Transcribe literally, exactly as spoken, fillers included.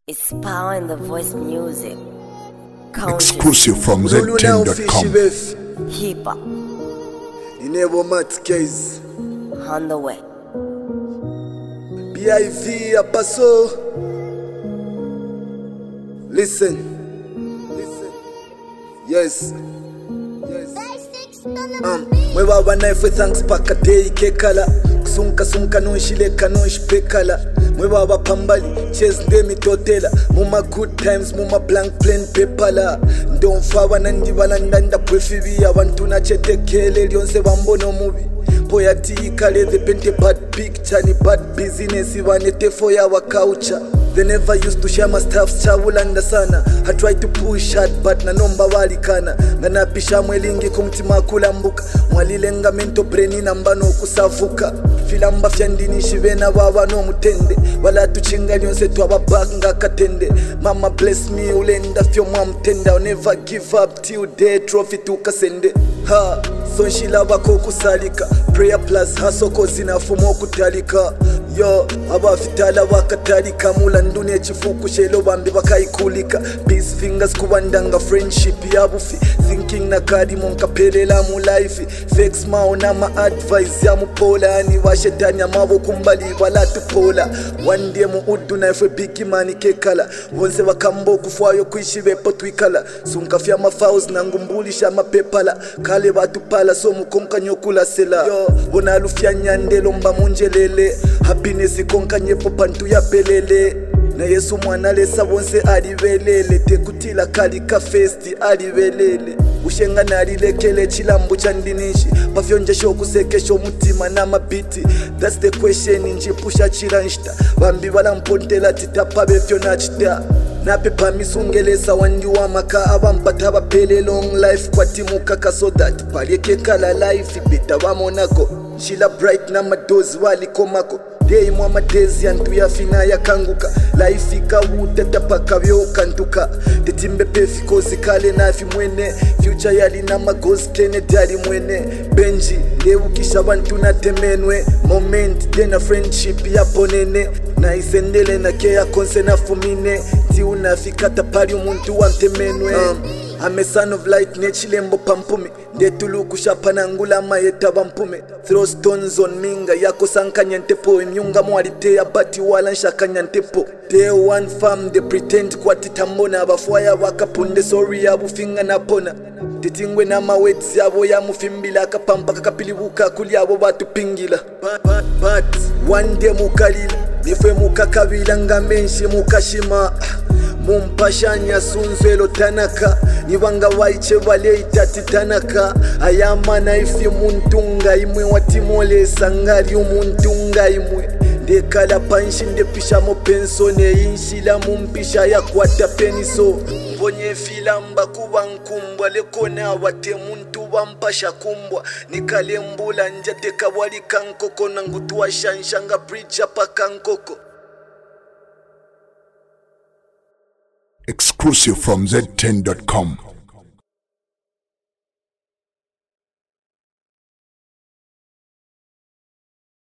It's power in the voice music. Exclusive from Z ten dot com. Hip hop. Inebo Mat Case. On the way. B I V Apaso. Listen. Listen. Yes. Yes. Um, Mwewa wanaife thanks paka day kekala. Kusunka sunka nonshile kanonsh pekala. Mwewa wapambali chase ndemi totela. Muma good times muma blank plain pepala. Ndonfawa nandibala ndanda pwefibi. Abantu na chete kele lyonse wambono movie. Poyati ikale the pente bad picture ni bad business iwanete for yawa culture. They never used to share my stuffs chawulanda sana. I tried to push hard but na nomba walikana. Ngana pisha mwelingi kumtima kulambuka. Mwalilenga mento breni nambano kusavuka. Filamba fyandini shivena wawa no mutende. Wala tuchinga lyonse twababanga katende. Mama bless me ulenda fyo mwamtenda. I'll never give up till day trophy tukasende. Ha, sonshila wako kusalika. Prayer plus hasoko zinafumo kutalika. Yo, abafitala wakatalika. Mula ndune chifuku shelo bambi wakaikulika. Peace fingers kuwandanga friendship ya bufi. Thinking na kadi monka pelela mu life. Fakes mao na ma advice ya mupola. Ani wa shetani ya mawo kumbali wala tupola. One day mu udu na ifwe biki mani kekala. Wonse wakambo kufuayo kuishive potwikala. Sunka fya mafauz na ngumbulisha mapepala. Kale watu pala so mukonka nyokula sela. Yo, wona lufya nyandelo mba munjelele. Happiness ikonka nyepo pantu ya pelele. Na Yesu mwana lesa wonse alibelele. Tekutila kalika festi alibelele. Ushenga narilekele chilambu chandinishi. Pafyonje shoku sekesho mutima na mabiti. That's the question njipusha chiranshita. Bambi wala mpontela titapa befyo na chita. Nape pamisungelesa wandi wa maka. Abampata bapele long life kwa timu kaka. So that palieke kala life ibita wa monako. Shila bright na madozi wali komako. Day mwa madezi antu ya fina ya kanguka. Life ikawute tapaka vyo kantuka. Tetimbe pefi kozi kale na fi mwene. Future yali na magozi kene dali mwene. Benji, leu kisha wantu na temenwe. Moment, dena friendship ya ponene. Na isendele na kea konse na fumine. Ti unafika tapari umuntu wa temenwe. um. I'm a son of light, nechilembo pampume. Ndetulu kushapana ngula mayeta bampume. Throw stones on minga, yako sanka nyantepo. Imyunga mwalite ya bati wala nshaka nyantepo. Day one farm, they pretend kwa titambona. Abafuaya wakapunde sorry ya bufinga na pona. Titingwe na mawets yabo ya mufimbila. Kapampa kakapilibuka kuli yabo batu pingila. But, but, but, one day mukalila. Nifwe mukakabila ngamenshi mukashima. Mumpashanya sunzwelo tanaka. Niwanga waiche wale itati tanaka. Ayama na ifi muntunga imwe. Watimole sangari umuntunga imwe. Ndekala panshi ndepisha mo pensone. Inshila mumpisha ya kwata peniso. Mbonye filamba kuwa nkumbwa. Lekona wate muntu wampasha kumbwa. Nikalembula njate kawali kankoko. Nangutuwa shanshanga bridge hapa kankoko. Exclusive from Z ten dot com.